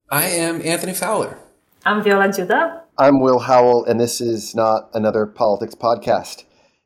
I am Anthony Fowler. I'm Viola Judah. I'm Will Howell, and this is not another politics podcast.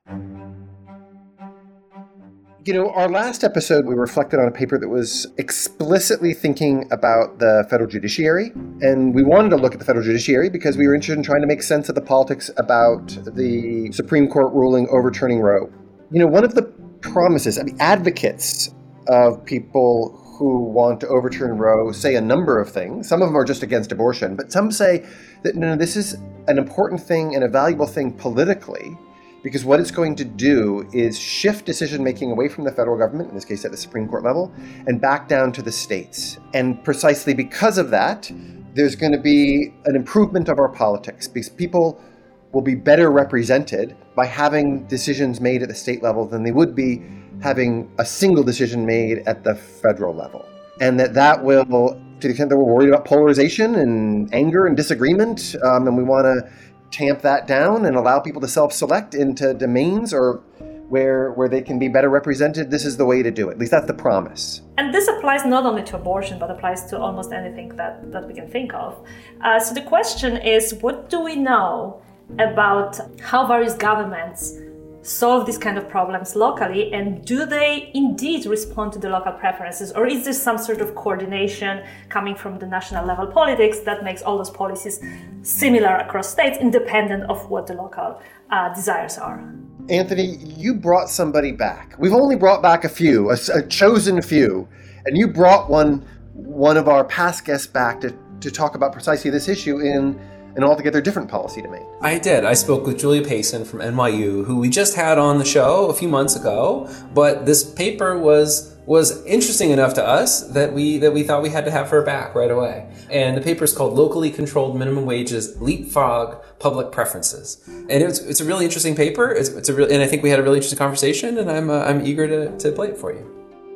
Our last episode, we reflected on a paper that was explicitly thinking about the federal judiciary. And we wanted to look at the federal judiciary because we were interested in trying to make sense of the politics about the Supreme Court ruling overturning Roe. One of the promises, advocates of people who want to overturn Roe say a number of things. Some of them are just against abortion, but some say that no, this is an important thing and a valuable thing politically, because what it's going to do is shift decision-making away from the federal government, in this case at the Supreme Court level, and back down to the states. And precisely because of that, there's going to be an improvement of our politics, because people will be better represented by having decisions made at the state level than they would be having a single decision made at the federal level. And that will, to the extent that we're worried about polarization and anger and disagreement, and we want to tamp that down and allow people to self-select into domains or where they can be better represented, this is the way to do it. At least that's the promise. And this applies not only to abortion, but applies to almost anything that we can think of. So the question is, what do we know about how various governments solve these kind of problems locally, and do they indeed respond to the local preferences, or is there some sort of coordination coming from the national level politics that makes all those policies similar across states, independent of what the local desires are? Anthony, you brought somebody back. We've only brought back a few, a chosen few, and you brought one of our past guests back to talk about precisely this issue in an altogether different policy domain. I did. I spoke with Julia Payson from NYU, who we just had on the show a few months ago. But this paper was interesting enough to us that we thought we had to have her back right away. And the paper is called "Locally Controlled Minimum Wages Leapfrog Public Preferences," and it's a really interesting paper. And I think we had a really interesting conversation, and I'm eager to play it for you.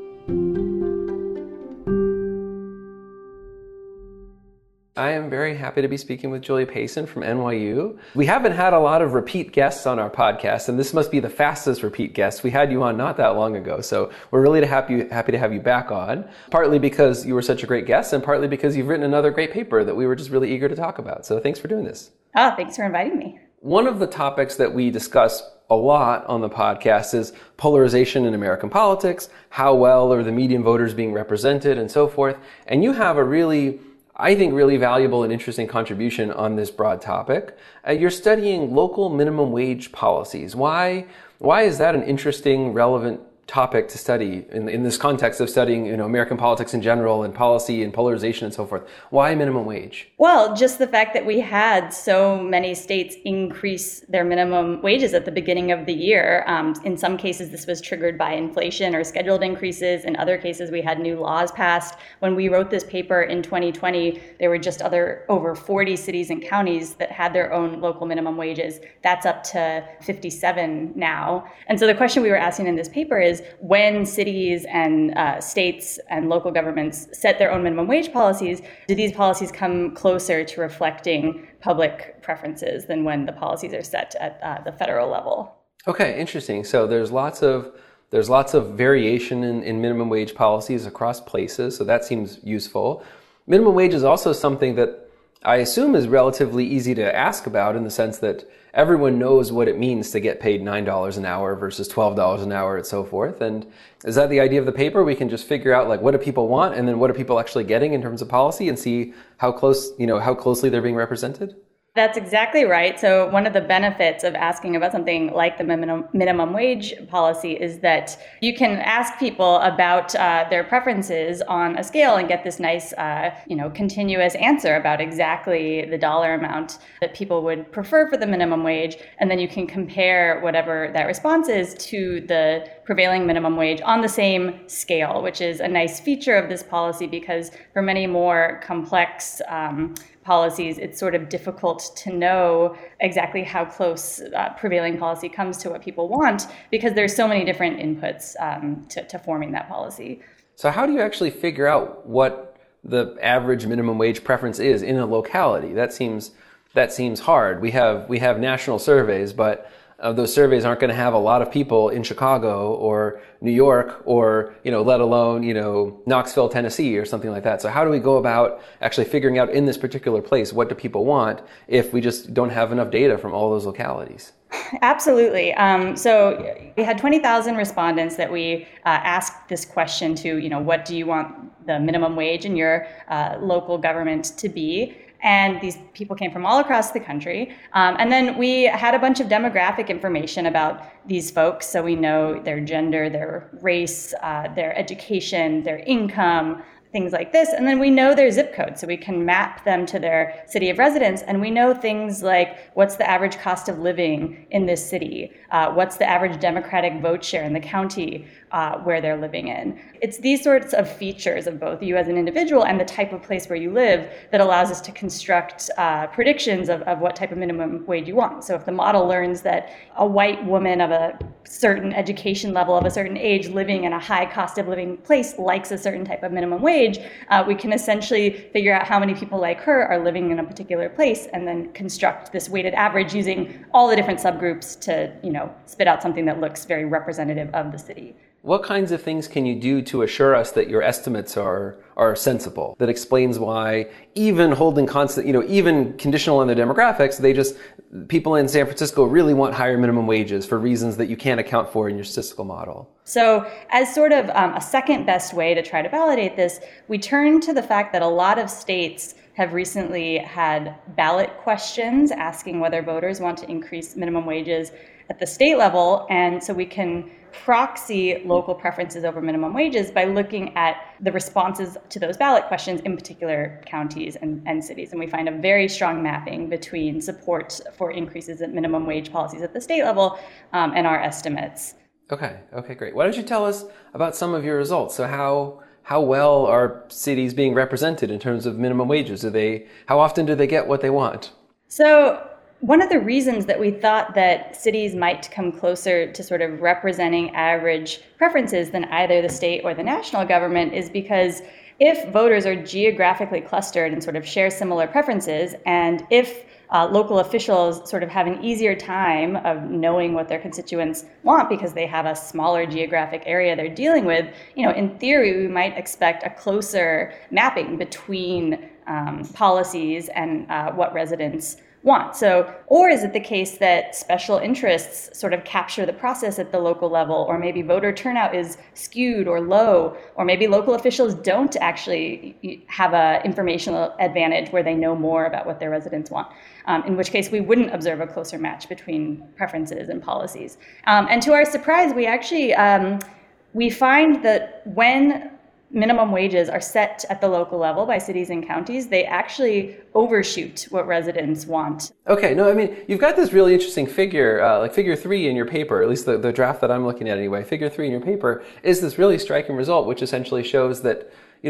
I am very happy to be speaking with Julia Payson from NYU. We haven't had a lot of repeat guests on our podcast, and this must be the fastest repeat guest. We had you on not that long ago, so we're really happy to have you back on, partly because you were such a great guest, and partly because you've written another great paper that we were just really eager to talk about. So thanks for doing this. Oh, thanks for inviting me. One of the topics that we discuss a lot on the podcast is polarization in American politics, how well are the median voters being represented, and so forth. And you have a really valuable and interesting contribution on this broad topic. You're studying local minimum wage policies. Why is that an interesting, relevant topic to study in this context of studying, American politics in general and policy and polarization and so forth? Why minimum wage? Well, just the fact that we had so many states increase their minimum wages at the beginning of the year. In some cases, this was triggered by inflation or scheduled increases. In other cases, we had new laws passed. When we wrote this paper in 2020, there were just over 40 cities and counties that had their own local minimum wages. That's up to 57 now. And so the question we were asking in this paper is, when cities and states and local governments set their own minimum wage policies, do these policies come closer to reflecting public preferences than when the policies are set at the federal level? Okay, interesting. So there's lots of variation in minimum wage policies across places, so that seems useful. Minimum wage is also something that I assume is relatively easy to ask about, in the sense that everyone knows what it means to get paid $9 an hour versus $12 an hour and so forth. And is that the idea of the paper? We can just figure out what do people want, and then what are people actually getting in terms of policy, and see how closely they're being represented? That's exactly right. So one of the benefits of asking about something like the minimum wage policy is that you can ask people about their preferences on a scale and get this nice, continuous answer about exactly the dollar amount that people would prefer for the minimum wage. And then you can compare whatever that response is to the prevailing minimum wage on the same scale, which is a nice feature of this policy, because for many more complex policies, it's sort of difficult to know exactly how close prevailing policy comes to what people want, because there's so many different inputs to forming that policy. So how do you actually figure out what the average minimum wage preference is in a locality? That seems hard. We have national surveys, but those surveys aren't going to have a lot of people in Chicago or New York or, let alone, Knoxville, Tennessee or something like that. So how do we go about actually figuring out in this particular place, what do people want if we just don't have enough data from all those localities? Absolutely. So we had 20,000 respondents that we asked this question to, what do you want the minimum wage in your local government to be? And these people came from all across the country. And then we had a bunch of demographic information about these folks. So we know their gender, their race, their education, their income, things like this. And then we know their zip code, so we can map them to their city of residence. And we know things like what's the average cost of living in this city? What's the average Democratic vote share in the county where they're living in? It's these sorts of features of both you as an individual and the type of place where you live that allows us to construct predictions of what type of minimum wage you want. So if the model learns that a white woman of a certain education level of a certain age living in a high cost of living place likes a certain type of minimum wage, we can essentially figure out how many people like her are living in a particular place and then construct this weighted average using all the different subgroups to, spit out something that looks very representative of the city. What kinds of things can you do to assure us that your estimates are sensible? That explains why even holding constant, even conditional on the demographics, people in San Francisco really want higher minimum wages for reasons that you can't account for in your statistical model. So as sort of a second best way to try to validate this, we turn to the fact that a lot of states have recently had ballot questions asking whether voters want to increase minimum wages at the state level. And so we can proxy local preferences over minimum wages by looking at the responses to those ballot questions in particular counties and cities. And we find a very strong mapping between support for increases in minimum wage policies at the state level and our estimates. Okay, great. Why don't you tell us about some of your results? So how well are cities being represented in terms of minimum wages? How often do they get what they want? So one of the reasons that we thought that cities might come closer to sort of representing average preferences than either the state or the national government is because if voters are geographically clustered and sort of share similar preferences, and if local officials sort of have an easier time of knowing what their constituents want because they have a smaller geographic area they're dealing with, in theory, we might expect a closer mapping between policies and what residents want. So, or is it the case that special interests sort of capture the process at the local level, or maybe voter turnout is skewed or low, or maybe local officials don't actually have an informational advantage where they know more about what their residents want, in which case we wouldn't observe a closer match between preferences and policies. And to our surprise, we actually, we find that when minimum wages are set at the local level by cities and counties, they actually overshoot what residents want. Okay, no, I mean, you've got this really interesting figure, like figure 3 in your paper, at least the draft that I'm looking at anyway. Figure 3 in your paper is this really striking result, which essentially shows that,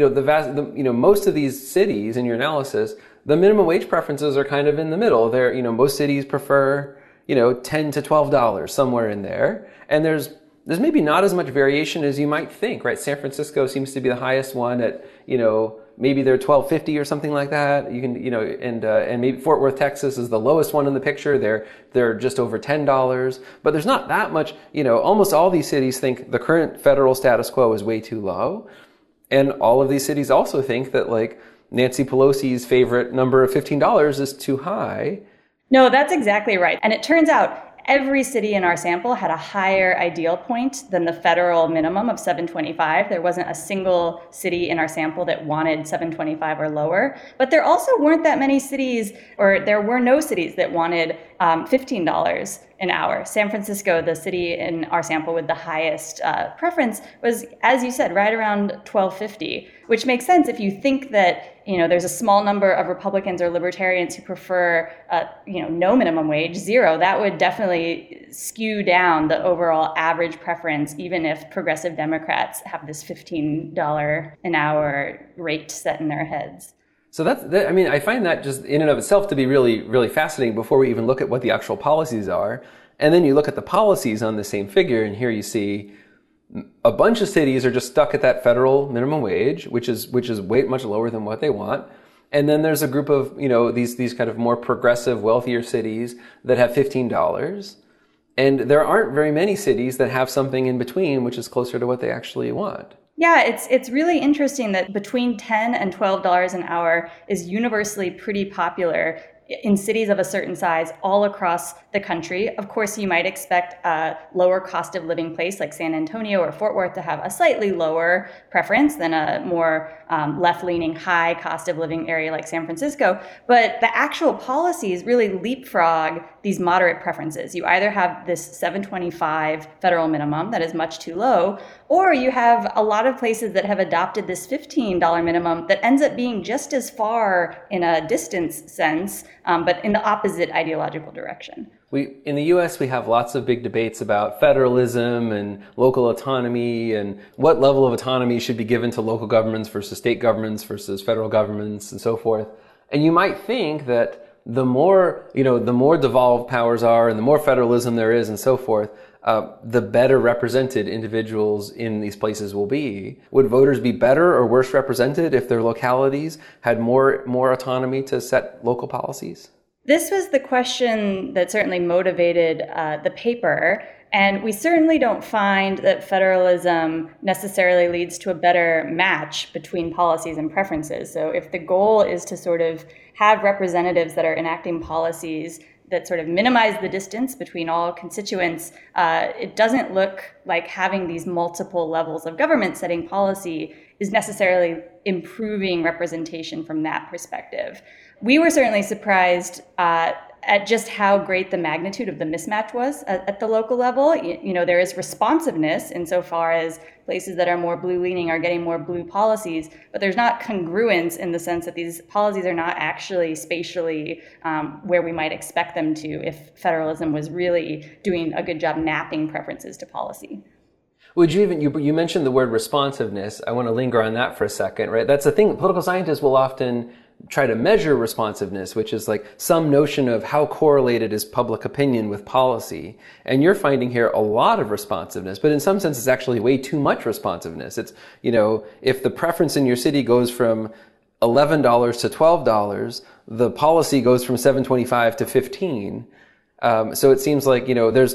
most of these cities in your analysis, the minimum wage preferences are kind of in the middle. Most cities prefer, $10 to $12, somewhere in there. And there's maybe not as much variation as you might think, right? San Francisco seems to be the highest one at, maybe they're $12.50 or something like that. You can, and maybe Fort Worth, Texas is the lowest one in the picture. They're just over $10, but there's not that much, almost all these cities think the current federal status quo is way too low. And all of these cities also think that like Nancy Pelosi's favorite number of $15 is too high. No, that's exactly right. And it turns out every city in our sample had a higher ideal point than the federal minimum of $7.25. There wasn't a single city in our sample that wanted $7.25 or lower. But there also weren't that many cities, or there were no cities that wanted $15 an hour. San Francisco, the city in our sample with the highest preference, was, as you said, right around $12.50, which makes sense if you think that there's a small number of Republicans or libertarians who prefer no minimum wage, zero. That would definitely skew down the overall average preference, even if progressive Democrats have this $15 an hour rate set in their heads. So I find that just in and of itself to be really, really fascinating before we even look at what the actual policies are. And then you look at the policies on the same figure, and here you see a bunch of cities are just stuck at that federal minimum wage, which is way much lower than what they want. And then there's a group of, these kind of more progressive, wealthier cities that have $15. And there aren't very many cities that have something in between, which is closer to what they actually want. Yeah, it's really interesting that between $10 and $12 an hour is universally pretty popular in cities of a certain size all across the country. Of course, you might expect a lower cost of living place like San Antonio or Fort Worth to have a slightly lower preference than a more left-leaning, high cost of living area like San Francisco. But the actual policies really leapfrog these moderate preferences. You either have this $7.25 federal minimum that is much too low, or you have a lot of places that have adopted this $15 minimum that ends up being just as far in a distance sense, but in the opposite ideological direction. In the U.S., we have lots of big debates about federalism and local autonomy and what level of autonomy should be given to local governments versus state governments versus federal governments and so forth. And you might think that the more devolved powers are and the more federalism there is and so forth, the better represented individuals in these places will be. Would voters be better or worse represented if their localities had more autonomy to set local policies? This was the question that certainly motivated the paper, and we certainly don't find that federalism necessarily leads to a better match between policies and preferences. So if the goal is to sort of have representatives that are enacting policies that sort of minimize the distance between all constituents, it doesn't look like having these multiple levels of government setting policy is necessarily improving representation from that perspective. We were certainly surprised at just how great the magnitude of the mismatch was at the local level. There is responsiveness insofar as places that are more blue-leaning are getting more blue policies, but there's not congruence in the sense that these policies are not actually spatially where we might expect them to if federalism was really doing a good job mapping preferences to policy. Would you mentioned the word responsiveness. I want to linger on that for a second, right? That's the thing. Political scientists will often try to measure responsiveness, which is like some notion of how correlated is public opinion with policy. And you're finding here a lot of responsiveness, but in some sense it's actually way too much responsiveness. It's, if the preference in your city goes from $11 to $12, the policy goes from $7.25 to $15. So it seems like,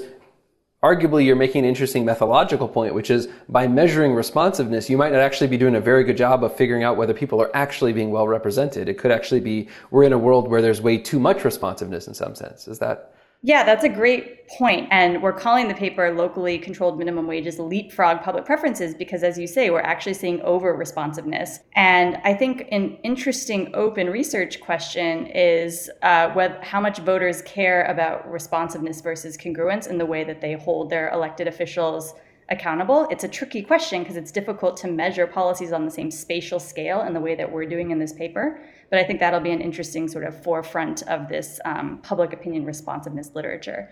arguably, you're making an interesting methodological point, which is by measuring responsiveness, you might not actually be doing a very good job of figuring out whether people are actually being well represented. It could actually be we're in a world where there's way too much responsiveness in some sense. Is that? Yeah, that's a great point. And we're calling the paper Locally Controlled Minimum Wages Leapfrog Public Preferences because, as you say, we're actually seeing over-responsiveness. And I think an interesting open research question is how much voters care about responsiveness versus congruence in the way that they hold their elected officials accountable. It's a tricky question because it's difficult to measure policies on the same spatial scale in the way that we're doing in this paper. But I think that'll be an interesting sort of forefront of this public opinion responsiveness literature.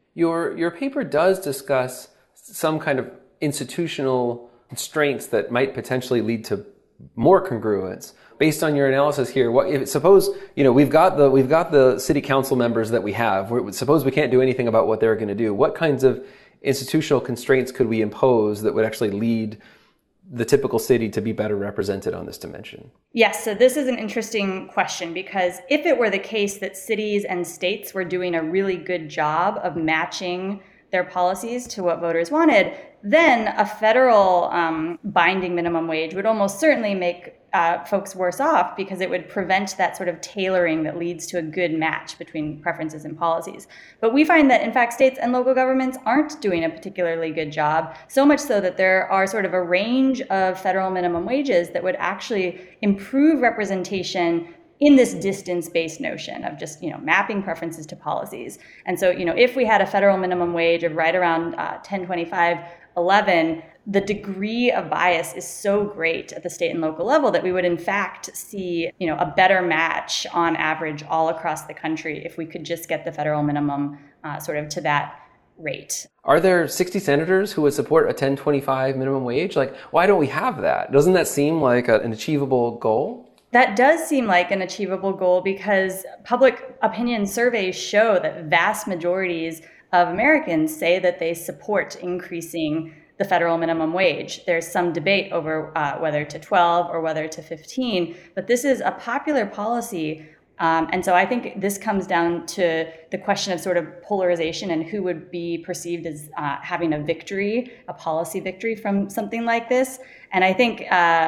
Your paper does discuss some kind of institutional constraints that might potentially lead to more congruence. Based on your analysis here, suppose we've got the city council members that we have. Suppose we can't do anything about what they're going to do. What kinds of institutional constraints could we impose that would actually lead the typical city to be better represented on this dimension? Yes, so this is an interesting question because if it were the case that cities and states were doing a really good job of matching their policies to what voters wanted, then a federal binding minimum wage would almost certainly make folks worse off because it would prevent that sort of tailoring that leads to a good match between preferences and policies. But we find that, in fact, states and local governments aren't doing a particularly good job, so much so that there are sort of a range of federal minimum wages that would actually improve representation in this distance-based notion of just, mapping preferences to policies. And so, if we had a federal minimum wage of right around $10.25, $11, the degree of bias is so great at the state and local level that we would in fact see, a better match on average all across the country if we could just get the federal minimum sort of to that rate. Are there 60 senators who would support a $10.25 minimum wage? Like, why don't we have that? Doesn't that seem like an achievable goal? That does seem like an achievable goal because public opinion surveys show that vast majorities of Americans say that they support increasing the federal minimum wage. There's some debate over whether to 12 or whether to 15, but this is a popular policy And so I think this comes down to the question of sort of polarization and who would be perceived as having a victory, a policy victory from something like this. And I think,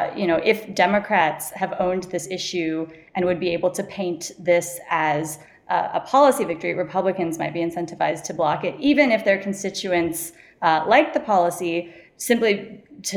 if Democrats have owned this issue and would be able to paint this as a policy victory, Republicans might be incentivized to block it, even if their constituents like the policy, simply to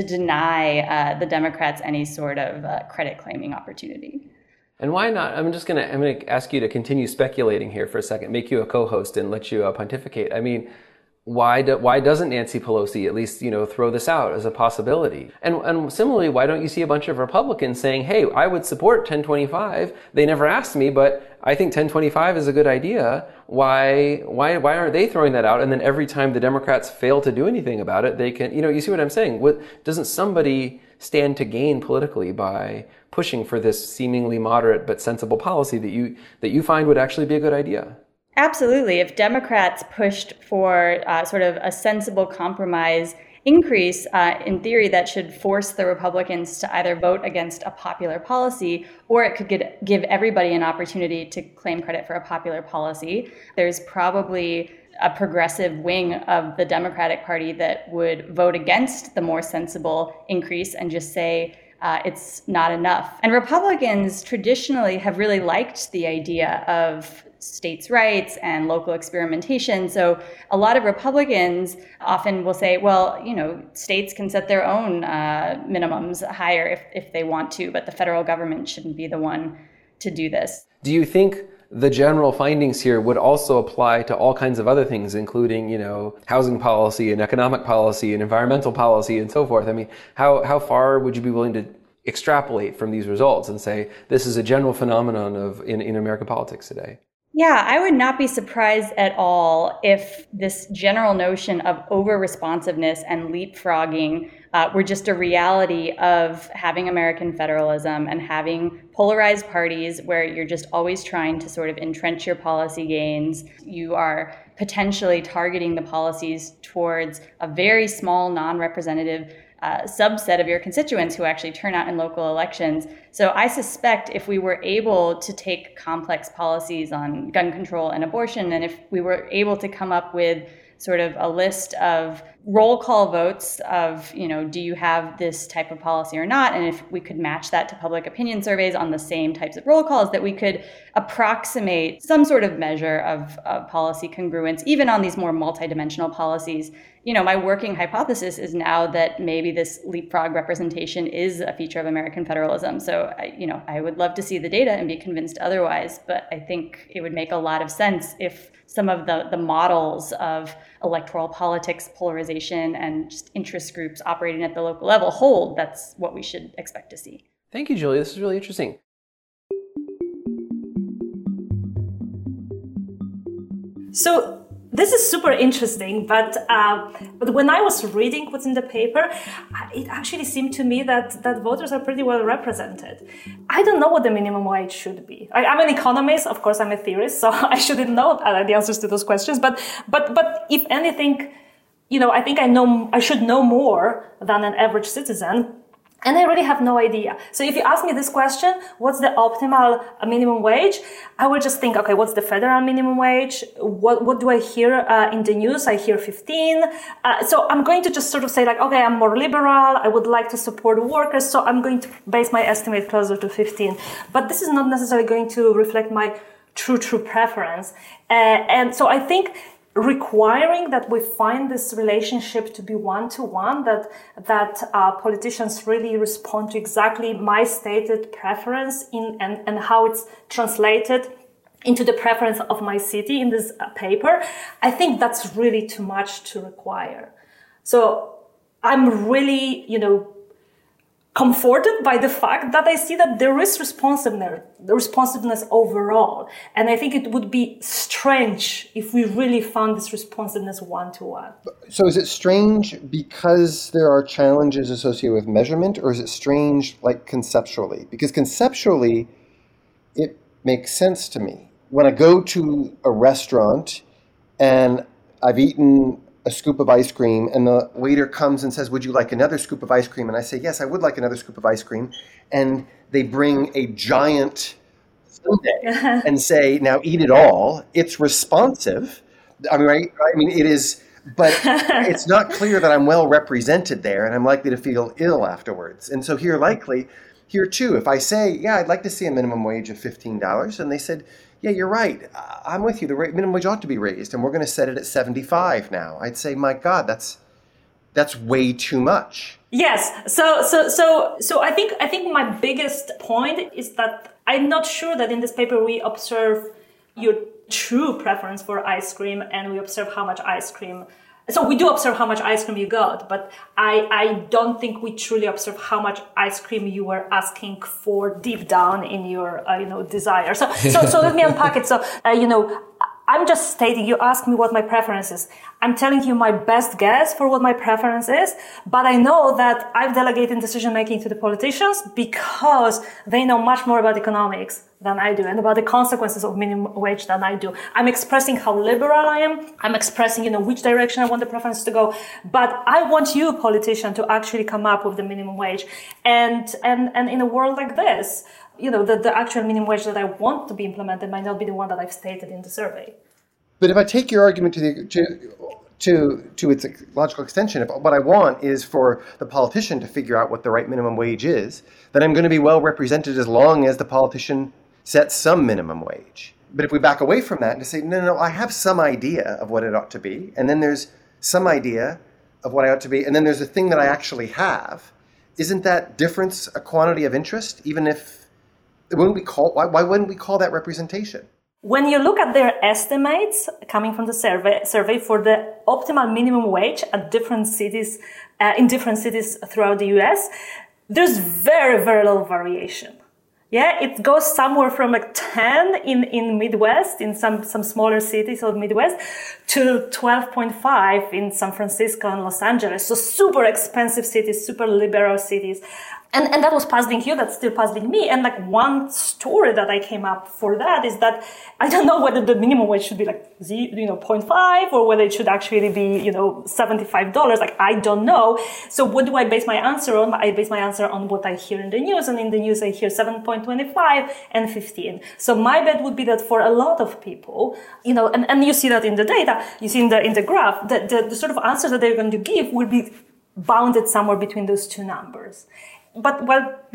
deny the Democrats any sort of credit claiming opportunity. And why not? I'm going to ask you to continue speculating here for a second, make you a co-host and let you pontificate. I mean, why doesn't Nancy Pelosi at least, throw this out as a possibility? And similarly, why don't you see a bunch of Republicans saying, hey, I would support 1025. They never asked me, but I think 1025 is a good idea. Why aren't they throwing that out? And then every time the Democrats fail to do anything about it, they can, you see what I'm saying? Doesn't somebody stand to gain politically by pushing for this seemingly moderate but sensible policy that you find would actually be a good idea? Absolutely. If Democrats pushed for sort of a sensible compromise increase, in theory, that should force the Republicans to either vote against a popular policy, or it could give everybody an opportunity to claim credit for a popular policy. There's probably a progressive wing of the Democratic Party that would vote against the more sensible increase and just say, it's not enough. And Republicans traditionally have really liked the idea of states' rights and local experimentation. So a lot of Republicans often will say, well, states can set their own minimums higher if they want to, but the federal government shouldn't be the one to do this. Do you think the general findings here would also apply to all kinds of other things, including, housing policy and economic policy and environmental policy and so forth? I mean, how far would you be willing to extrapolate from these results and say this is a general phenomenon in American politics today? Yeah, I would not be surprised at all if this general notion of over-responsiveness and leapfrogging were just a reality of having American federalism and having polarized parties where you're just always trying to sort of entrench your policy gains. You are potentially targeting the policies towards a very small, non-representative subset of your constituents who actually turn out in local elections. So I suspect if we were able to take complex policies on gun control and abortion, and if we were able to come up with sort of a list of roll call votes of, do you have this type of policy or not? And if we could match that to public opinion surveys on the same types of roll calls, that we could approximate some sort of measure of policy congruence, even on these more multidimensional policies. My working hypothesis is now that maybe this leapfrog representation is a feature of American federalism. So, I would love to see the data and be convinced otherwise, but I think it would make a lot of sense if some of the models of electoral politics, polarization, and just interest groups operating at the local level hold. That's what we should expect to see. Thank you, Julie. This is really interesting. So this is super interesting, but when I was reading what's in the paper, it actually seemed to me that voters are pretty well represented. I don't know what the minimum wage should be. I'm an economist, of course I'm a theorist, so I shouldn't know the answers to those questions, but if anything, I think I should know more than an average citizen. And I really have no idea. So if you ask me this question, what's the optimal minimum wage? I will just think, okay, what's the federal minimum wage? What do I hear in the news? I hear 15. So I'm going to just sort of say okay, I'm more liberal. I would like to support workers. So I'm going to base my estimate closer to 15. But this is not necessarily going to reflect my true preference. And so I think requiring that we find this relationship to be one-to-one, that politicians really respond to exactly my stated preference and how it's translated into the preference of my city in this paper, I think that's really too much to require. So I'm really, comforted by the fact that I see that there is responsiveness overall. And I think it would be strange if we really found this responsiveness one-to-one. So is it strange because there are challenges associated with measurement, or is it strange conceptually? Because conceptually, it makes sense to me. When I go to a restaurant and I've eaten a scoop of ice cream and the waiter comes and says, would you like another scoop of ice cream? And I say, yes, I would like another scoop of ice cream. And they bring a giant sundae and say, now eat it all. It's responsive. I mean, right? I mean, it is, but it's not clear that I'm well represented there, and I'm likely to feel ill afterwards. And so here too, if I say, yeah, I'd like to see a minimum wage of $15, and they said, yeah, you're right. I'm with you. The minimum wage ought to be raised, and we're going to set it at 75 now. I'd say, my God, that's way too much. Yes. So I think my biggest point is that I'm not sure that in this paper we observe your true preference for ice cream, and we observe how much ice cream. So we do observe how much ice cream you got, but I don't think we truly observe how much ice cream you were asking for deep down in your desire. So let me unpack it. So I'm just stating, you ask me what my preference is. I'm telling you my best guess for what my preference is, but I know that I've delegated decision-making to the politicians because they know much more about economics than I do and about the consequences of minimum wage than I do. I'm expressing how liberal I am. I'm expressing, which direction I want the preference to go. But I want you, politician, to actually come up with the minimum wage. And in a world like this, the actual minimum wage that I want to be implemented might not be the one that I've stated in the survey. But if I take your argument to its logical extension, if what I want is for the politician to figure out what the right minimum wage is, then I'm going to be well represented as long as the politician sets some minimum wage. But if we back away from that and say, no, I have some idea of what it ought to be, and then there's some idea of what I ought to be, and then there's a thing that I actually have, isn't that difference a quantity of interest, even if why wouldn't we call that representation? When you look at their estimates coming from the survey for the optimal minimum wage at different cities, in different cities throughout the US, there's very, very little variation. Yeah, it goes somewhere from like 10 in Midwest, in some smaller cities of Midwest, to 12.5 in San Francisco and Los Angeles. So super expensive cities, super liberal cities. And that was puzzling you, that's still puzzling me. And like one story that I came up for that is that I don't know whether the minimum wage should be like 0.5 or whether it should actually be, $75. Like, I don't know. So what do I base my answer on? I base my answer on what I hear in the news. And in the news, I hear 7.25 and 15. So my bet would be that for a lot of people, and you see that in the data, you see in the graph, the sort of answer that they're going to give will be bounded somewhere between those two numbers. But,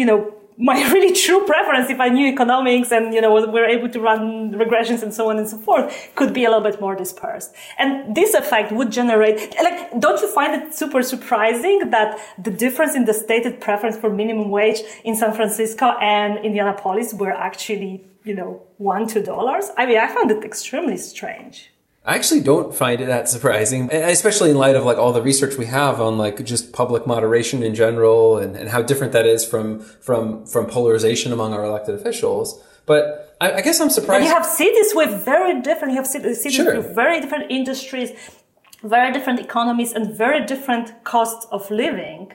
my really true preference, if I knew economics and, we're able to run regressions and so on and so forth, could be a little bit more dispersed. And this effect would generate, don't you find it super surprising that the difference in the stated preference for minimum wage in San Francisco and Indianapolis were actually, $1, $2? I mean, I found it extremely strange. I actually don't find it that surprising, especially in light of all the research we have on just public moderation in general and how different that is from polarization among our elected officials. But I guess I'm surprised. And you have cities with very different with very different industries, very different economies, and very different costs of living.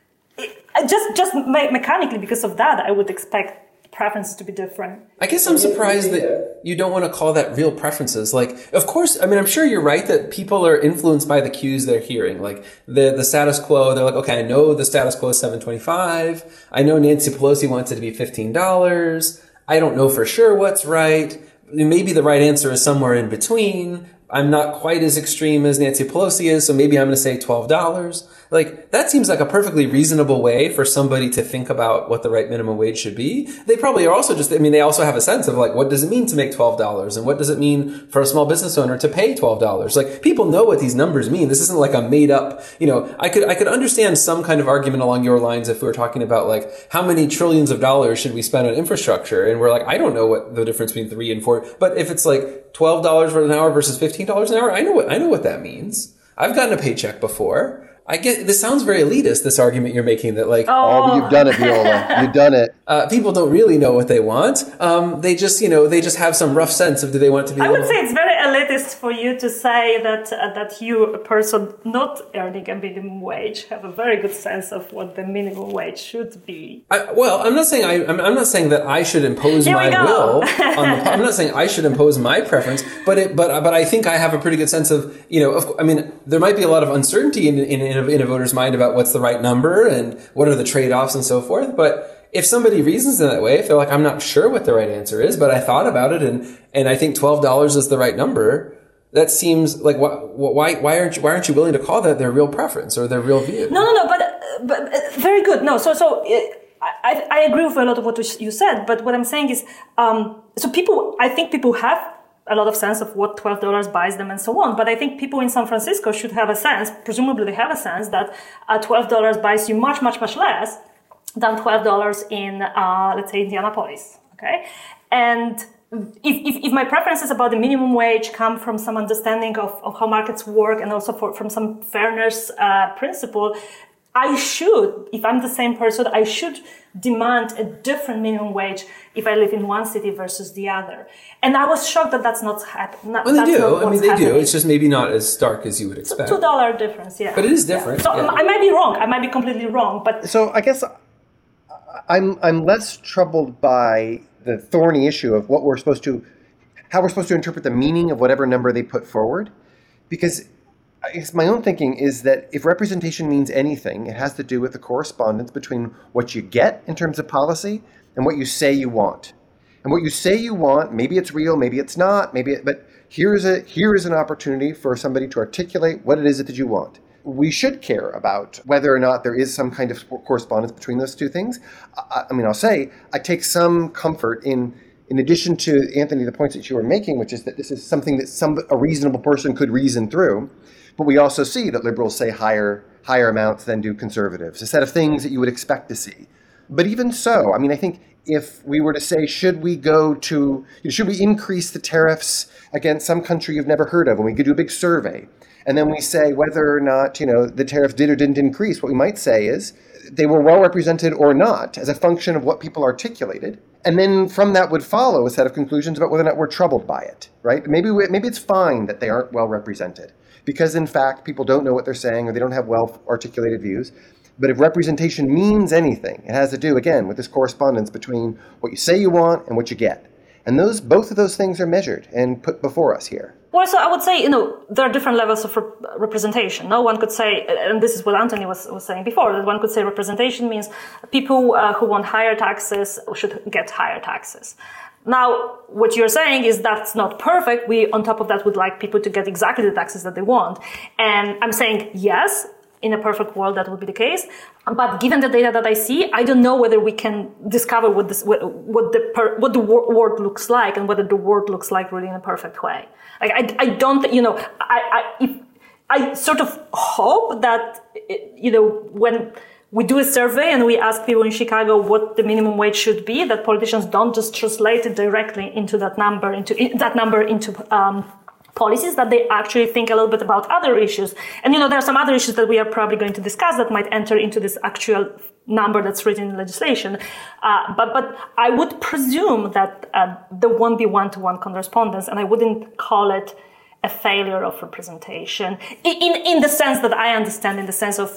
Just mechanically, because of that, I would expect preferences to be different. I guess I'm surprised that you don't want to call that real preferences. Of course, I mean, I'm sure you're right that people are influenced by the cues they're hearing. The status quo, they're like, okay, I know the status quo is $7.25. I know Nancy Pelosi wants it to be $15. I don't know for sure what's right. Maybe the right answer is somewhere in between. I'm not quite as extreme as Nancy Pelosi is, so maybe I'm going to say $12. That seems like a perfectly reasonable way for somebody to think about what the right minimum wage should be. They probably are also they also have a sense of what does it mean to make $12 and what does it mean for a small business owner to pay $12? People know what these numbers mean. This isn't a made up, I could understand some kind of argument along your lines if we were talking about how many trillions of dollars should we spend on infrastructure? And we're I don't know what the difference between 3 and 4, but if it's $12 an hour versus $15 an hour, I know what that means. I've gotten a paycheck before. I get this sounds very elitist, this argument you're making that but you've done it, Viola. You've done it. People don't really know what they want. They just have some rough sense of do they want it to be. I would say it's very elitist for you to say that you, a person not earning a minimum wage, have a very good sense of what the minimum wage should be. I'm not saying that I should impose my will. I'm not saying I should impose my preference, but I think I have a pretty good sense of there might be a lot of uncertainty in a voter's mind about what's the right number and what are the trade-offs and so forth. But if somebody reasons in that way, if they're like, I'm not sure what the right answer is, but I thought about it and I think $12 is the right number, that seems like why aren't you willing to call that their real preference or their real view? No, but very good. No, so I agree with a lot of what you said, but what I'm saying is, I think people have a lot of sense of what $12 buys them and so on, but I think people in San Francisco should have a sense, presumably they have a sense, that $12 buys you much, much, much less than $12 in, let's say, Indianapolis, okay? And if my preferences about the minimum wage come from some understanding of how markets work and also from some fairness principle, I should, if I'm the same person, I should demand a different minimum wage if I live in one city versus the other. And I was shocked that that's not happening. Well, they do. I mean, they do. It's just maybe not as stark as you would expect. It's a $2 difference, yeah. But it is different. Yeah. So I might be wrong. I might be completely wrong. But so I guess I'm less troubled by the thorny issue of how we're supposed to interpret the meaning of whatever number they put forward, because I guess my own thinking is that if representation means anything, it has to do with the correspondence between what you get in terms of policy and what you say you want. And what you say you want, maybe it's real, maybe it's not, but here is an opportunity for somebody to articulate what it is that you want. We should care about whether or not there is some kind of correspondence between those two things. I'll say I take some comfort in addition to, Anthony, the points that you were making, which is that this is something that a reasonable person could reason through. But we also see that liberals say higher amounts than do conservatives, a set of things that you would expect to see. But even so, I think if we were to say, should we increase the tariffs against some country you've never heard of, and we could do a big survey, and then we say whether or not, the tariffs did or didn't increase, what we might say is they were well represented or not as a function of what people articulated. And then from that would follow a set of conclusions about whether or not we're troubled by it, right? Maybe it's fine that they aren't well represented because, in fact, people don't know what they're saying or they don't have well articulated views. But if representation means anything, it has to do, again, with this correspondence between what you say you want and what you get. And both of those things are measured and put before us here. Well, so I would say, there are different levels of representation. No one could say, and this is what Anthony was saying before, that one could say representation means people who want higher taxes should get higher taxes. Now, what you're saying is that's not perfect. We, on top of that, would like people to get exactly the taxes that they want. And I'm saying, yes, in a perfect world, that would be the case. But given the data that I see, I don't know whether we can discover what the world looks like and whether the world looks like really in a perfect way. Like, I don't, I sort of hope that, when we do a survey and we ask people in Chicago what the minimum wage should be, that politicians don't just translate it directly into that number, into policies, that they actually think a little bit about other issues. And, there are some other issues that we are probably going to discuss that might enter into this actual number that's written in legislation. But I would presume that there won't be one-to-one correspondence, and I wouldn't call it a failure of representation in the sense that I understand, in the sense of,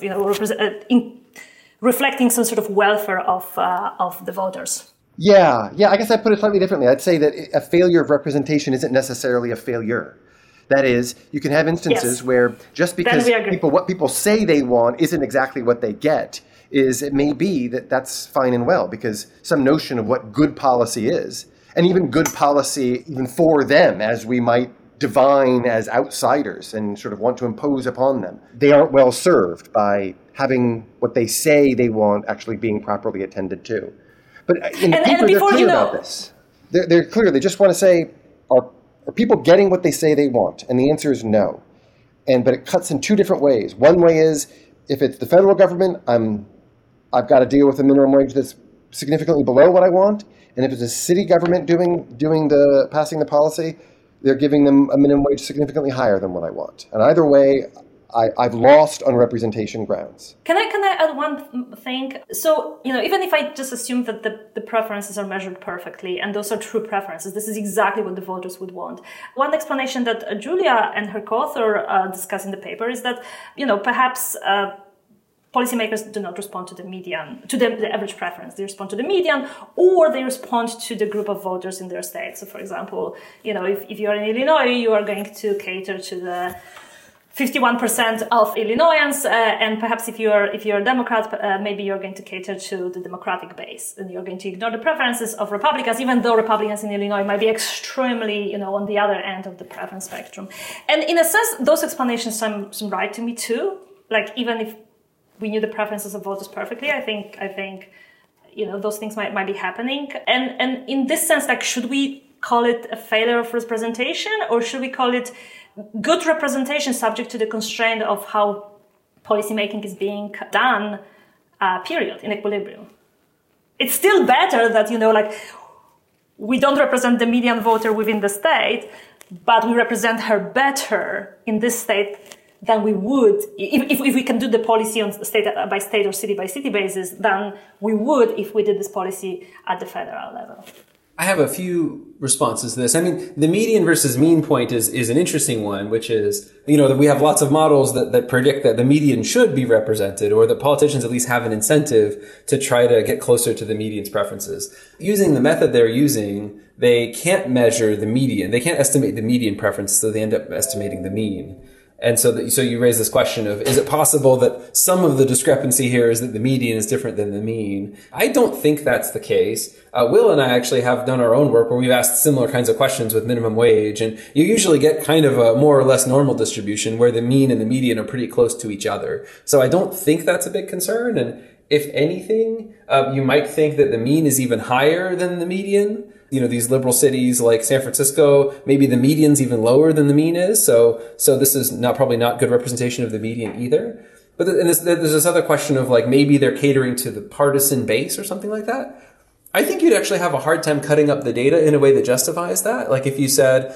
reflecting some sort of welfare of the voters. Yeah. I guess I'd put it slightly differently. I'd say that a failure of representation isn't necessarily a failure. That is, you can have instances where just because what people say they want isn't exactly what they get, it may be that that's fine and well, because some notion of what good policy is, and even good policy even for them, as we might divine as outsiders and sort of want to impose upon them, they aren't well served by having what they say they want actually being properly attended to. But in the paper, they're clear about this. They're clear. They just want to say, are people getting what they say they want? And the answer is no. But it cuts in two different ways. One way is, if it's the federal government, I've got to deal with a minimum wage that's significantly below what I want. And if it's a city government passing the policy, they're giving them a minimum wage significantly higher than what I want. And either way, I've lost on representation grounds. Can I add one thing? So, even if I just assume that the preferences are measured perfectly and those are true preferences, this is exactly what the voters would want. One explanation that Julia and her co-author discuss in the paper is that, perhaps policymakers do not respond to the median, to the average preference. They respond to the median, or they respond to the group of voters in their state. So, for example, if you're in Illinois, you are going to cater to the 51% of Illinoisans, and perhaps if you're a Democrat, maybe you're going to cater to the Democratic base, and you're going to ignore the preferences of Republicans, even though Republicans in Illinois might be extremely, on the other end of the preference spectrum. And in a sense, those explanations seem right to me too. Like, even if we knew the preferences of voters perfectly, I think those things might be happening. And in this sense, like, should we call it a failure of representation, or should we call it good representation subject to the constraint of how policymaking is being done, period, in equilibrium? It's still better that, we don't represent the median voter within the state, but we represent her better in this state than we would if we can do the policy on state by state or city by city basis than we would if we did this policy at the federal level. I have a few responses to this. I mean, the median versus mean point is an interesting one, which is, that we have lots of models that predict that the median should be represented, or that politicians at least have an incentive to try to get closer to the median's preferences. Using the method they're using, they can't measure the median. They can't estimate the median preference, so they end up estimating the mean. And so you raise this question of, is it possible that some of the discrepancy here is that the median is different than the mean? I don't think that's the case. Will and I actually have done our own work where we've asked similar kinds of questions with minimum wage, and you usually get kind of a more or less normal distribution where the mean and the median are pretty close to each other. So I don't think that's a big concern. And if anything, you might think that the mean is even higher than the median. These liberal cities like San Francisco, maybe the median's even lower than the mean is. So this is probably not good representation of the median either. But there's this other question of, like, maybe they're catering to the partisan base or something like that. I think you'd actually have a hard time cutting up the data in a way that justifies that. Like, if you said,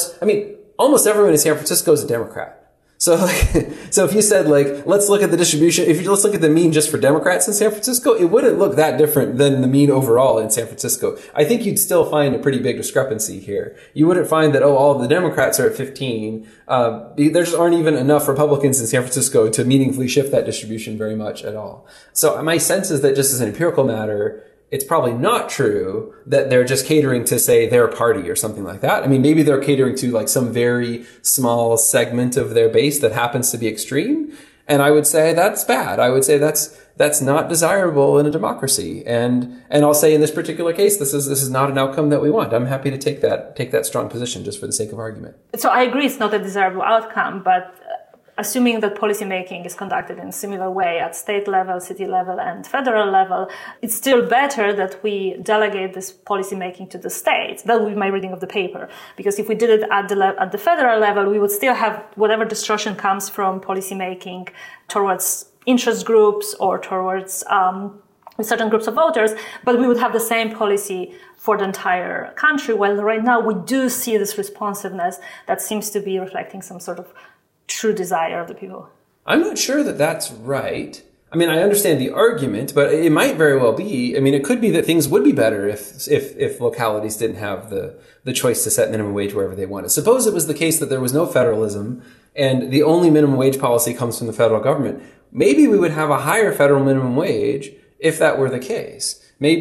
almost everyone in San Francisco is a Democrat. So if you said, let's look at the distribution, let's look at the mean just for Democrats in San Francisco, it wouldn't look that different than the mean overall in San Francisco. I think you'd still find a pretty big discrepancy here. You wouldn't find that, all the Democrats are at 15. There just aren't even enough Republicans in San Francisco to meaningfully shift that distribution very much at all. So my sense is that, just as an empirical matter, it's probably not true that they're just catering to, say, their party or something like that. I mean, maybe they're catering to, some very small segment of their base that happens to be extreme. And I would say that's bad. I would say that's not desirable in a democracy. And I'll say in this particular case, this is not an outcome that we want. I'm happy to take that strong position just for the sake of argument. So I agree it's not a desirable outcome, but assuming that policymaking is conducted in a similar way at state level, city level, and federal level, it's still better that we delegate this policymaking to the states. That would be my reading of the paper. Because if we did it at the federal level, we would still have whatever distortion comes from policymaking towards interest groups or towards certain groups of voters, but we would have the same policy for the entire country. Well, right now we do see this responsiveness that seems to be reflecting some sort of true desire of the people. I'm not sure that that's right. I mean, I understand the argument, but it might very well be. I mean, it could be that things would be better if localities didn't have the choice to set minimum wage wherever they wanted. Suppose it was the case that there was no federalism and the only minimum wage policy comes from the federal government. Maybe we would have a higher federal minimum wage if that were the case.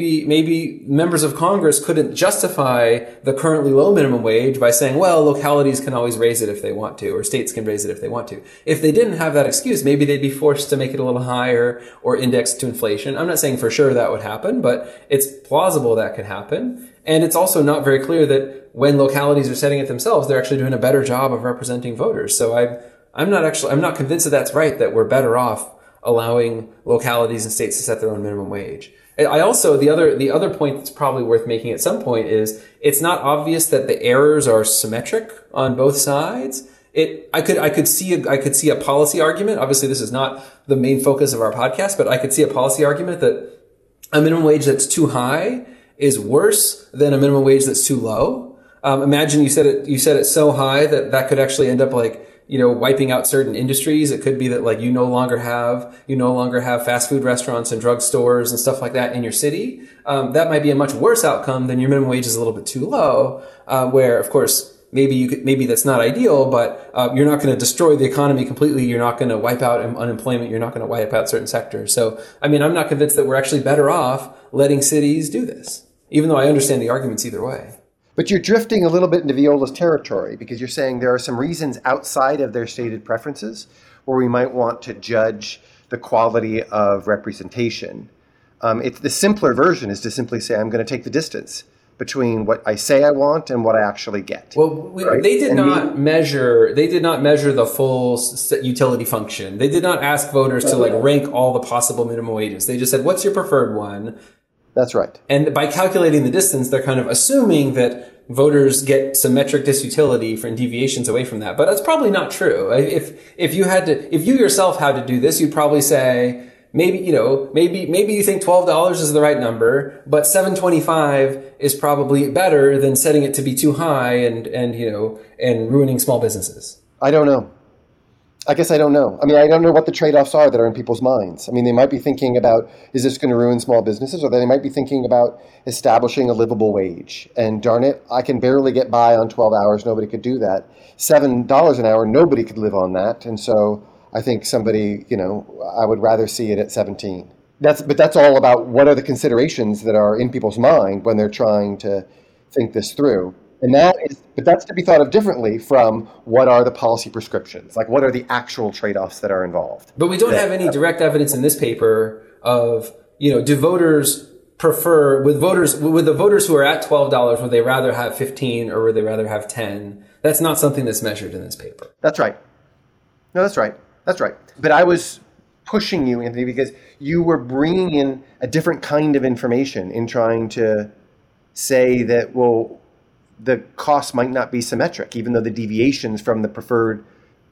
Maybe members of Congress couldn't justify the currently low minimum wage by saying, well, localities can always raise it if they want to, or states can raise it if they want to. If they didn't have that excuse, maybe they'd be forced to make it a little higher or indexed to inflation. I'm not saying for sure that would happen, but it's plausible that could happen. And it's also not very clear that when localities are setting it themselves, they're actually doing a better job of representing voters. So I'm not convinced that that's right, that we're better off allowing localities and states to set their own minimum wage. I also, the other point that's probably worth making at some point is it's not obvious that the errors are symmetric on both sides. I could see a policy argument. Obviously, this is not the main focus of our podcast, but I could see a policy argument that a minimum wage that's too high is worse than a minimum wage that's too low. Imagine you set it so high that could actually end up wiping out certain industries. It could be that you no longer have fast food restaurants and drugstores and stuff like that in your city. That might be a much worse outcome than your minimum wage is a little bit too low, where of course maybe that's not ideal, but you're not going to destroy the economy completely. You're not going to wipe out unemployment. You're not going to wipe out certain sectors. So, I mean, I'm not convinced that we're actually better off letting cities do this, even though I understand the arguments either way. But you're drifting a little bit into Viola's territory because you're saying there are some reasons outside of their stated preferences where we might want to judge the quality of representation. It's the simpler version is to simply say, I'm going to take the distance between what I say I want and what I actually get. Well, they did not measure the full utility function. They did not ask voters to rank all the possible minimum wages. They just said, what's your preferred one? That's right. And by calculating the distance, they're kind of assuming that voters get symmetric disutility from deviations away from that. But that's probably not true. If you yourself had to do this, you'd probably say, maybe you think $12 is the right number, but $7.25 is probably better than setting it to be too high and ruining small businesses. I don't know. I guess I don't know. I mean, I don't know what the trade-offs are that are in people's minds. I mean, they might be thinking about, is this going to ruin small businesses? Or they might be thinking about establishing a livable wage. And darn it, I can barely get by on 12 hours. Nobody could do that. $7 an hour, nobody could live on that. And so I think somebody, I would rather see it at 17. But that's all about what are the considerations that are in people's mind when they're trying to think this through. But that's to be thought of differently from what are the policy prescriptions, like what are the actual trade-offs that are involved. But we don't have any direct evidence in this paper of, do voters prefer, with the voters who are at $12, would they rather have 15 or would they rather have 10? That's not something that's measured in this paper. That's right. No, that's right. That's right. But I was pushing you, Anthony, because you were bringing in a different kind of information in trying to say that, well, the costs might not be symmetric, even though the deviations from the preferred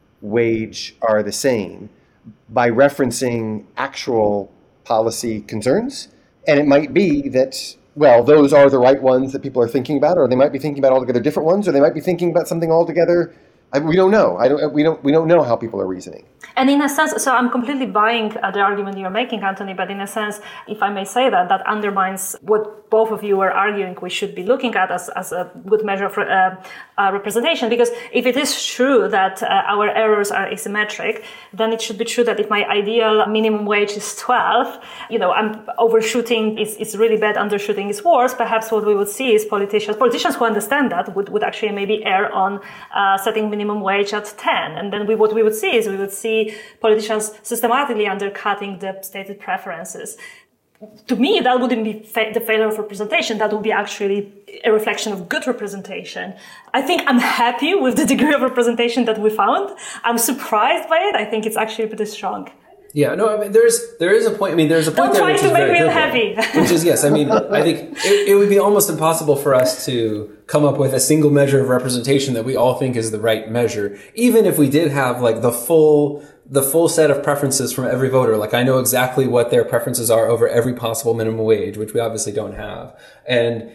wage are the same, by referencing actual policy concerns. And it might be that, well, those are the right ones that people are thinking about, or they might be thinking about altogether different ones, or they might be thinking about something altogether. We don't know. We don't know how people are reasoning. And in a sense, so I'm completely buying the argument you're making, Anthony, but in a sense, if I may say that undermines what both of you were arguing we should be looking at as a good measure of representation. Because if it is true that our errors are asymmetric, then it should be true that if my ideal minimum wage is 12, I'm overshooting is really bad, undershooting is worse. Perhaps what we would see is politicians who understand that would actually maybe err on setting minimum wage at 10. And then what we would see politicians systematically undercutting the stated preferences. To me, that wouldn't be the failure of representation. That would be actually a reflection of good representation. I think I'm happy with the degree of representation that we found. I'm surprised by it. I think it's actually pretty strong. Yeah, no, I mean, there is a point. I mean, there's a point there which is very good. Don't try to make me unhappy. Which is, yes, I mean, I think it would be almost impossible for us to come up with a single measure of representation that we all think is the right measure. Even if we did have the full set of preferences from every voter, I know exactly what their preferences are over every possible minimum wage, which we obviously don't have. And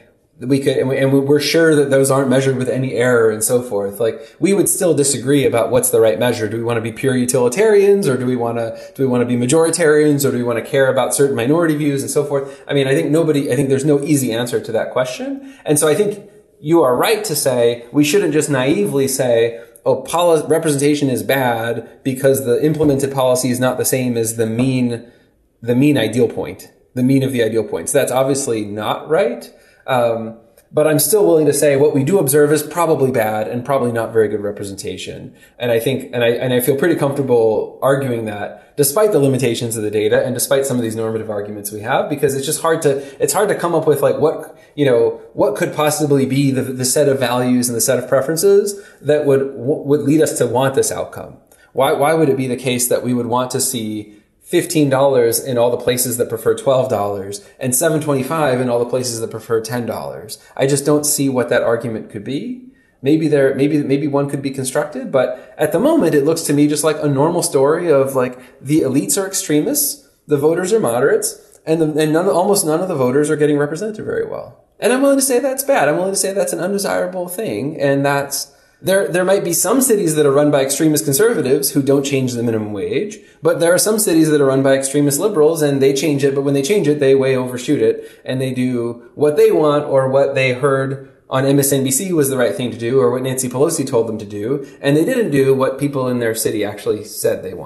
we're sure that those aren't measured with any error and so forth. We would still disagree about what's the right measure. Do we want to be pure utilitarians, or do we want to be majoritarians, or do we want to care about certain minority views and so forth? I mean, I think there's no easy answer to that question. And so I think you are right to say we shouldn't just naively say, representation is bad because the implemented policy is not the same as the mean ideal point, the mean of the ideal point. So that's obviously not right. But I'm still willing to say what we do observe is probably bad and probably not very good representation. And I think, and I feel pretty comfortable arguing that despite the limitations of the data and despite some of these normative arguments we have, because it's just hard to come up with what could possibly be the set of values and the set of preferences that would lead us to want this outcome. Why would it be the case that we would want to see $15 in all the places that prefer $12 and $7.25 in all the places that prefer $10? I just don't see what that argument could be. Maybe one could be constructed, but at the moment it looks to me just like a normal story of the elites are extremists, the voters are moderates, and almost none of the voters are getting represented very well. And I'm willing to say that's bad. I'm willing to say that's an undesirable thing, and that's There might be some cities that are run by extremist conservatives who don't change the minimum wage, but there are some cities that are run by extremist liberals and they change it, but when they change it, they way overshoot it and they do what they want or what they heard on MSNBC was the right thing to do or what Nancy Pelosi told them to do, and they didn't do what people in their city actually said they wanted.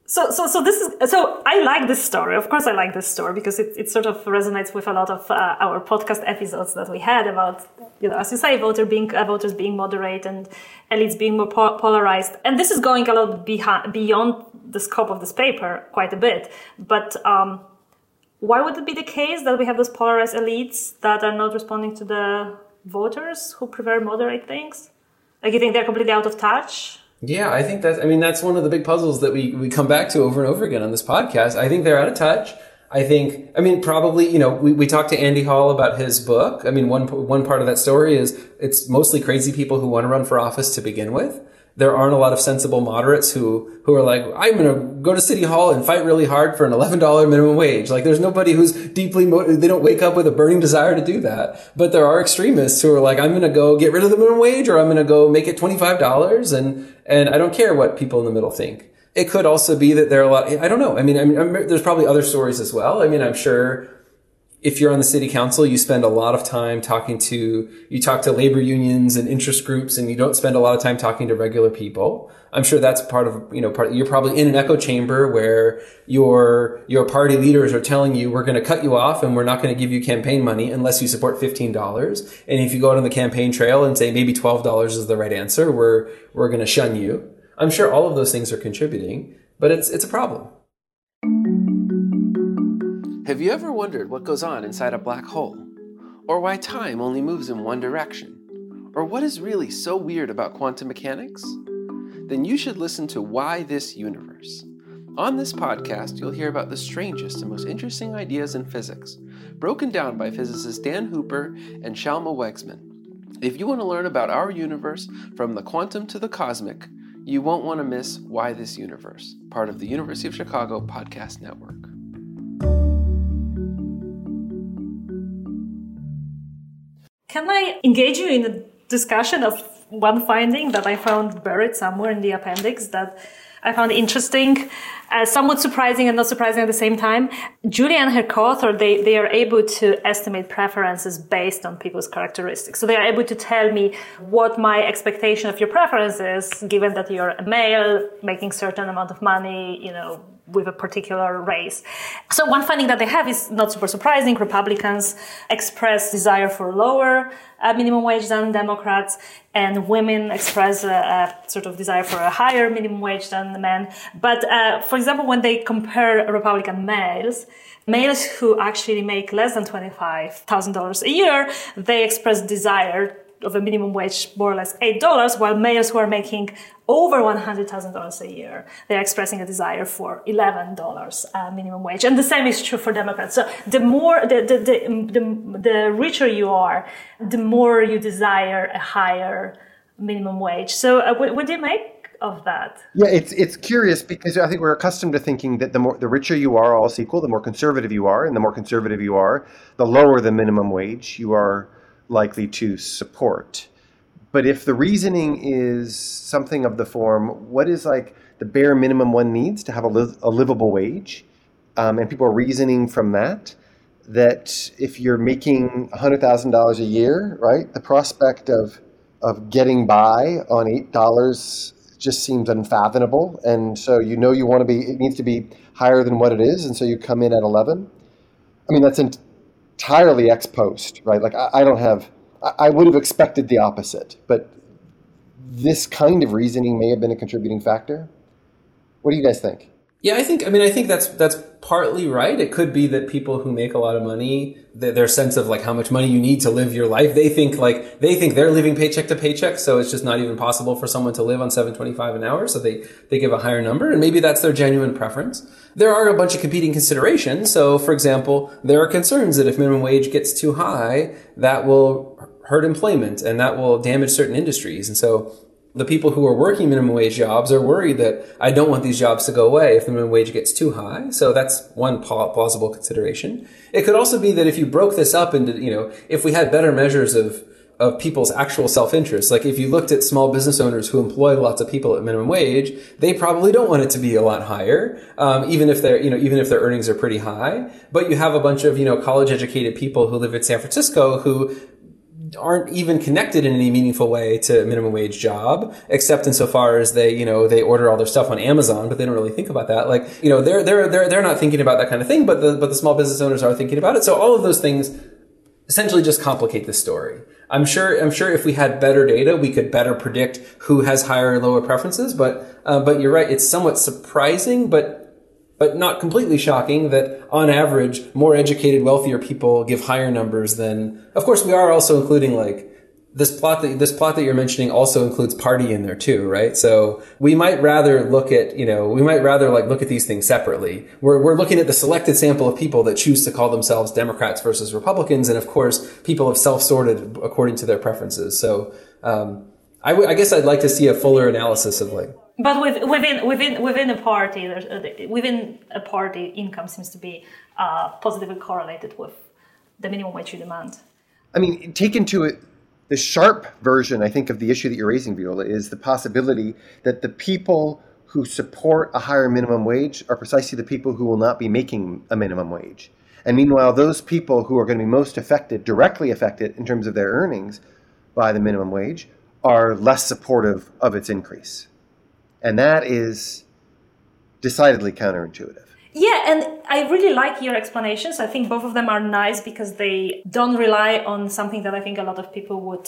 So I like this story. Of course, I like this story because it sort of resonates with a lot of our podcast episodes that we had about, as you say, voters being moderate and elites being more polarized. And this is going a lot beyond the scope of this paper quite a bit. But why would it be the case that we have those polarized elites that are not responding to the voters who prefer moderate things? Like, you think they're completely out of touch? Yeah, I think that's one of the big puzzles that we come back to over and over again on this podcast. I think they're out of touch. Probably, we talked to Andy Hall about his book. One part of that story is it's mostly crazy people who want to run for office to begin with. There aren't a lot of sensible moderates who are like, I'm going to go to City Hall and fight really hard for an $11 minimum wage. Like, there's nobody who's deeply motivated. They don't wake up with a burning desire to do that. But there are extremists who are like, I'm going to go get rid of the minimum wage, or I'm going to go make it $25, and I don't care what people in the middle think. It could also be that there are a lot, I don't know. There's probably other stories as well. I'm sure if you're on the city council, you spend a lot of time you talk to labor unions and interest groups, and you don't spend a lot of time talking to regular people. I'm sure that's you're probably in an echo chamber where your party leaders are telling you, we're going to cut you off and we're not going to give you campaign money unless you support $15. And if you go out on the campaign trail and say maybe $12 is the right answer, we're going to shun you. I'm sure all of those things are contributing, but it's a problem. Have you ever wondered what goes on inside a black hole? Or why time only moves in one direction? Or what is really so weird about quantum mechanics? Then you should listen to Why This Universe. On this podcast, you'll hear about the strangest and most interesting ideas in physics, broken down by physicists Dan Hooper and Shalma Wegsman. If you want to learn about our universe from the quantum to the cosmic, you won't want to miss Why This Universe, part of the University of Chicago Podcast Network. Can I engage you in a discussion of one finding that I found buried somewhere in the appendix that I found interesting, somewhat surprising and not surprising at the same time? Julia and her co-author, they are able to estimate preferences based on people's characteristics. So they are able to tell me what my expectation of your preference is, given that you're a male, making certain amount of money, with a particular race. So one finding that they have is not super surprising. Republicans express desire for lower minimum wage than Democrats, and women express a sort of desire for a higher minimum wage than the men. But for example, when they compare Republican males who actually make less than $25,000 a year, they express desire of a minimum wage more or less $8, while males who are making over $100,000 a year, they're expressing a desire for $11 minimum wage. And the same is true for Democrats. So the more, the richer you are, the more you desire a higher minimum wage. So what do you make of that? Yeah, it's curious because I think we're accustomed to thinking that the richer you are, all else equal, the more conservative you are, and the more conservative you are, the lower the minimum wage you are likely to support. But if the reasoning is something of the form, what is like the bare minimum one needs to have a livable wage, and people are reasoning from that if you're making $100,000 a year, right, the prospect of getting by on $8 just seems unfathomable, and so you want to be, it needs to be higher than what it is, and so you come in at 11. I mean, that's entirely ex post, right? Like I would have expected the opposite, but this kind of reasoning may have been a contributing factor. What do you guys think? Yeah, I think that's partly right. It could be that people who make a lot of money, their sense of like how much money you need to live your life, they think they're living paycheck to paycheck, so it's just not even possible for someone to live on $7.25 an hour, so they give a higher number, and maybe that's their genuine preference. There are a bunch of competing considerations. So, for example, there are concerns that if minimum wage gets too high, that will hurt employment and that will damage certain industries. And so the people who are working minimum wage jobs are worried that I don't want these jobs to go away if the minimum wage gets too high. So that's one plausible consideration. It could also be that if you broke this up into, if we had better measures of people's actual self-interest, like if you looked at small business owners who employ lots of people at minimum wage, they probably don't want it to be a lot higher, even if their earnings are pretty high. But you have a bunch of, college educated people who live in San Francisco who aren't even connected in any meaningful way to a minimum wage job, except insofar as they order all their stuff on Amazon, but they don't really think about that. Like, they're not thinking about that kind of thing, but the small business owners are thinking about it. So all of those things essentially just complicate the story. I'm sure if we had better data, we could better predict who has higher and lower preferences. But you're right. It's somewhat surprising, but not completely shocking that on average, more educated, wealthier people give higher numbers than, of course, we are also including like this plot that you're mentioning also includes party in there too, right? So we might rather look at, look at these things separately. We're looking at the selected sample of people that choose to call themselves Democrats versus Republicans. And of course, people have self-sorted according to their preferences. So, I guess I'd like to see a fuller analysis of like, but within a party, income seems to be positively correlated with the minimum wage you demand. I mean, taken to it, the sharp version, I think, of the issue that you're raising, Viola, is the possibility that the people who support a higher minimum wage are precisely the people who will not be making a minimum wage. And meanwhile, those people who are going to be most affected, directly affected in terms of their earnings by the minimum wage, are less supportive of its increase. And that is decidedly counterintuitive. Yeah, and I really like your explanations. I think both of them are nice because they don't rely on something that I think a lot of people would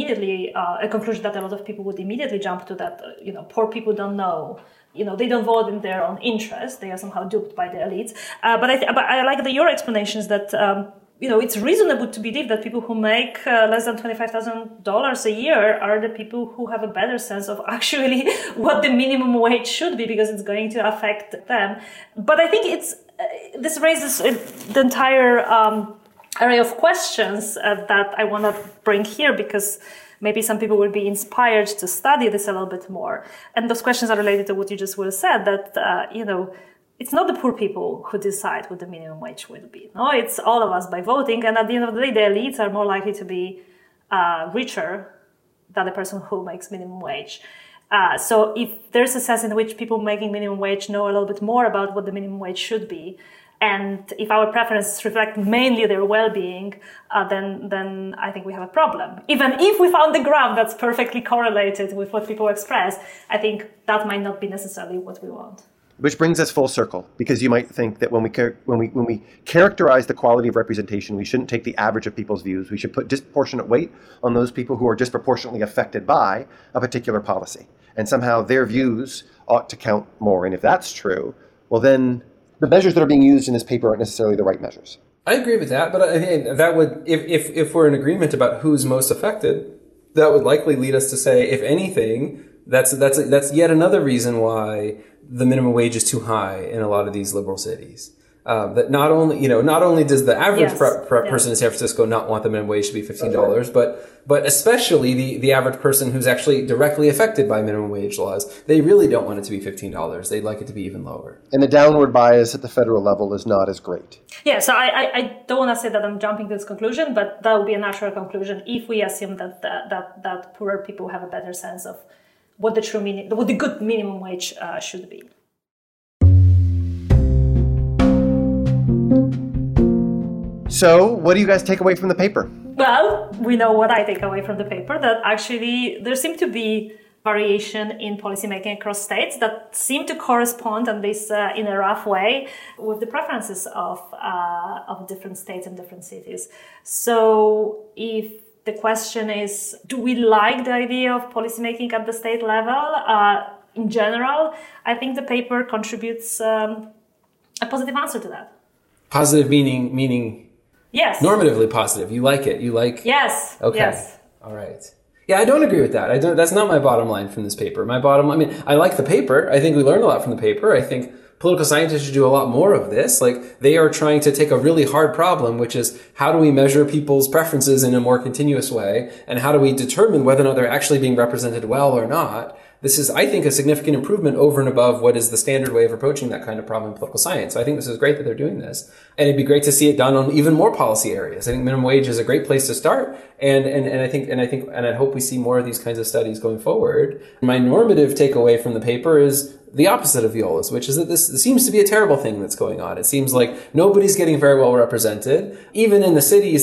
a conclusion that a lot of people would immediately jump to, that, poor people don't know. They don't vote in their own interest. They are somehow duped by the elites. But I like your explanations that, it's reasonable to believe that people who make less than $25,000 a year are the people who have a better sense of actually what the minimum wage should be, because it's going to affect them. But I think this raises the entire array of questions that I want to bring here, because maybe some people will be inspired to study this a little bit more. And those questions are related to what you just said, that, it's not the poor people who decide what the minimum wage will be. No, it's all of us by voting. And at the end of the day, the elites are more likely to be richer than the person who makes minimum wage. So if there's a sense in which people making minimum wage know a little bit more about what the minimum wage should be, and if our preferences reflect mainly their well-being, then I think we have a problem. Even if we found the graph that's perfectly correlated with what people express, I think that might not be necessarily what we want. Which brings us full circle, because you might think that when we characterize the quality of representation, we shouldn't take the average of people's views. We should put disproportionate weight on those people who are disproportionately affected by a particular policy. And somehow their views ought to count more. And if that's true, well, then the measures that are being used in this paper aren't necessarily the right measures. I agree with that, but I think that would, if we're in agreement about who's most affected, that would likely lead us to say, if anything, that's yet another reason why the minimum wage is too high in a lot of these liberal cities. That not only does the average person in San Francisco not want the minimum wage to be $15, but especially the average person who's actually directly affected by minimum wage laws, they really don't want it to be $15. They'd like it to be even lower. And the downward bias at the federal level is not as great. Yeah, so I don't want to say that I'm jumping to this conclusion, but that would be a natural conclusion if we assume that poorer people have a better sense of what the good minimum wage should be. So, what do you guys take away from the paper? Well, we know what I take away from the paper, that actually there seemed to be variation in policymaking across states that seem to correspond, at least in a rough way, with the preferences of different states and different cities. So if the question is, do we like the idea of policymaking at the state level? In general, I think the paper contributes a positive answer to that. Positive meaning yes. Normatively positive. You like it. You like... Yes. Okay. Yes. All right. Yeah, I don't agree with that. That's not my bottom line from this paper. I like the paper. I think we learned a lot from the paper. I think political scientists should do a lot more of this. Like, they are trying to take a really hard problem, which is, how do we measure people's preferences in a more continuous way? And how do we determine whether or not they're actually being represented well or not? This is, I think, a significant improvement over and above what is the standard way of approaching that kind of problem in political science. So I think this is great that they're doing this. And it'd be great to see it done on even more policy areas. I think minimum wage is a great place to start. And I hope we see more of these kinds of studies going forward. My normative takeaway from the paper is the opposite of Viola's, which is that this seems to be a terrible thing that's going on. It seems like nobody's getting very well represented, even in the cities that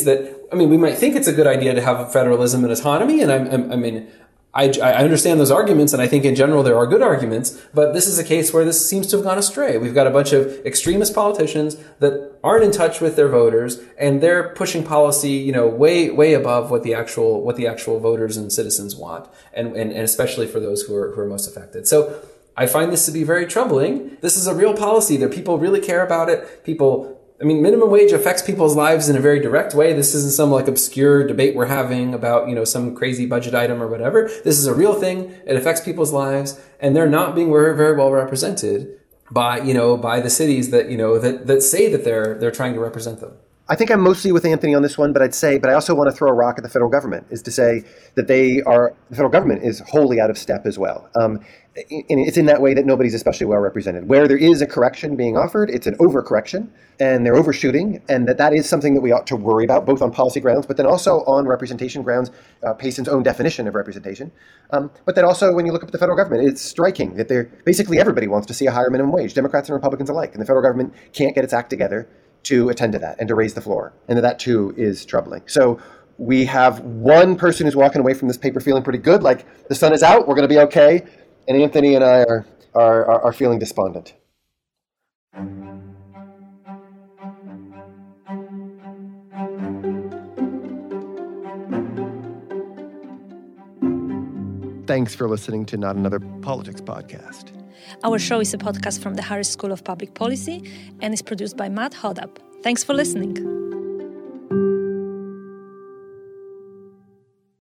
I mean, we might think it's a good idea to have federalism and autonomy, and I understand those arguments, and I think in general there are good arguments, but this is a case where this seems to have gone astray. We've got a bunch of extremist politicians that aren't in touch with their voters, and they're pushing policy, way above what the actual voters and citizens want, and especially for those who are most affected. So I find this to be very troubling. This is a real policy that people really care about it. Minimum wage affects people's lives in a very direct way. This isn't some obscure debate we're having about, some crazy budget item or whatever. This is a real thing. It affects people's lives, and they're not being very, very well represented by the cities that say that they're trying to represent them. I think I'm mostly with Anthony on this one, but I also want to throw a rock at the federal government, is to say that the federal government is wholly out of step as well. And it's in that way that nobody's especially well represented. Where there is a correction being offered, it's an overcorrection, and they're overshooting, and that is something that we ought to worry about, both on policy grounds, but then also on representation grounds, Payson's own definition of representation. But then also, when you look at the federal government, it's striking that basically everybody wants to see a higher minimum wage, Democrats and Republicans alike, and the federal government can't get its act together to attend to that and to raise the floor, and that too is troubling. So we have one person who's walking away from this paper feeling pretty good, like the sun is out, we're going to be okay, and Anthony and I are feeling despondent. Thanks for listening to Not Another Politics Podcast. Our show is a podcast from the Harris School of Public Policy and is produced by Matt Hodapp. Thanks for listening.